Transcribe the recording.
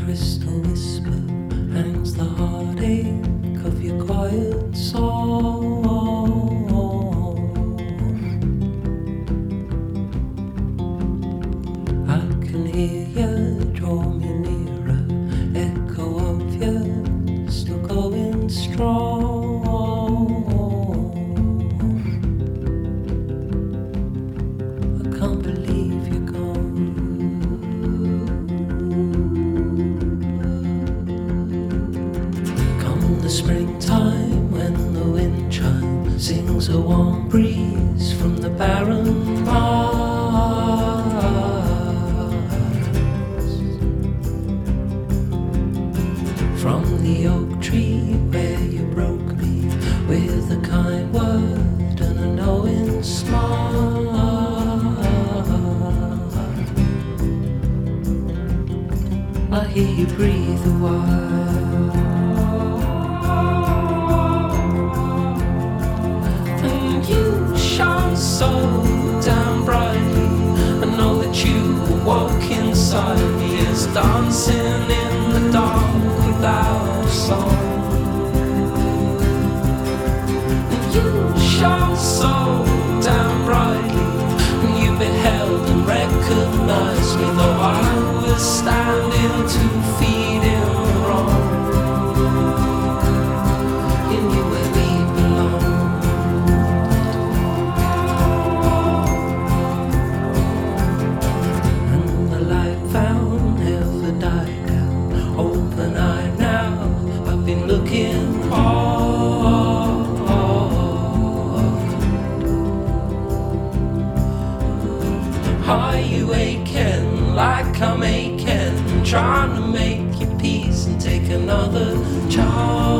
crystal whisper hangs the heartache of your quiet soul. I can hear you draw me nearer, echo of you still going strong. I can't believe you're gone. Come the springtime when the wind chime sings a warm breeze from the barren mars. From the oak tree where you broke me with a kind word and a knowing smile. I hear you breathe a while, and you shine so damn brightly. I know that you walk inside me as dancing in the dark without a song. And you shine so damn brightly, and you beheld and recognized me, though I was standing 2 feet in the wrong. You knew where we belonged. And the light found never died down. Open eye now, I've been looking hard. Are you aching like I'm aching, trying to make your peace and take another charge?